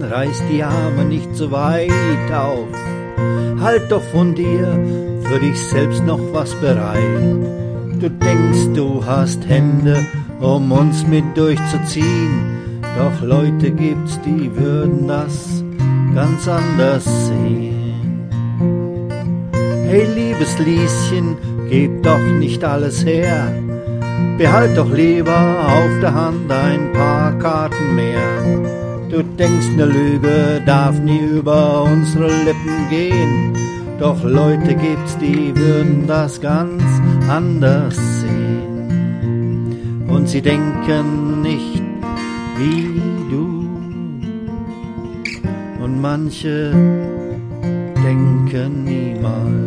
reiß die Arme nicht so weit auf. Halt doch von dir für dich selbst noch was bereit. Du denkst, du hast Hände, um uns mit durchzuziehen. Doch Leute gibt's, die würden das ganz anders sehen. Hey, liebes Lieschen, gib doch nicht alles her. Behalt doch lieber auf der Hand ein paar Karten mehr. Du denkst, ne Lüge darf nie über unsere Lippen gehen. Doch Leute gibt's, die würden das ganz anders sehen. Und sie denken nicht wie du. Und manche denken niemals.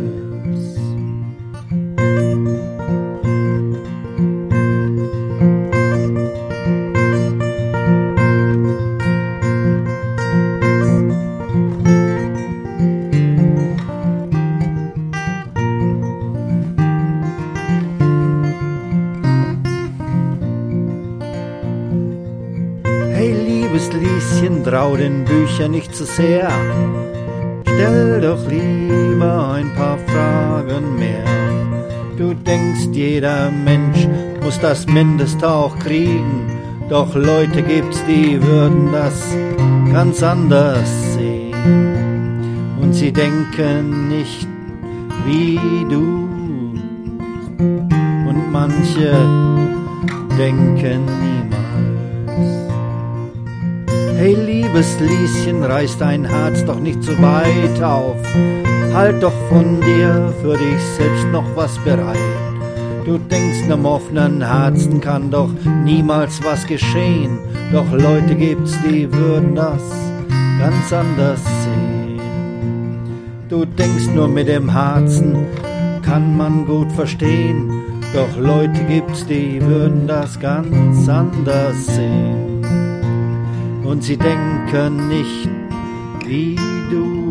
Liebes Lieschen, trau den Büchern nicht zu sehr. Stell doch lieber ein paar Fragen mehr. Du denkst, jeder Mensch muss das Mindeste auch kriegen. Doch Leute gibt's, die würden das ganz anders sehen. Und sie denken nicht wie du. Und manche denken niemals. Hey, liebes Lieschen, reiß dein Herz doch nicht so weit auf. Halt doch von dir für dich selbst noch was bereit. Du denkst, einem offenen Herzen kann doch niemals was geschehen. Doch Leute gibt's, die würden das ganz anders sehen. Du denkst, nur mit dem Herzen kann man gut verstehen. Doch Leute gibt's, die würden das ganz anders sehen. Und sie denken nicht wie du.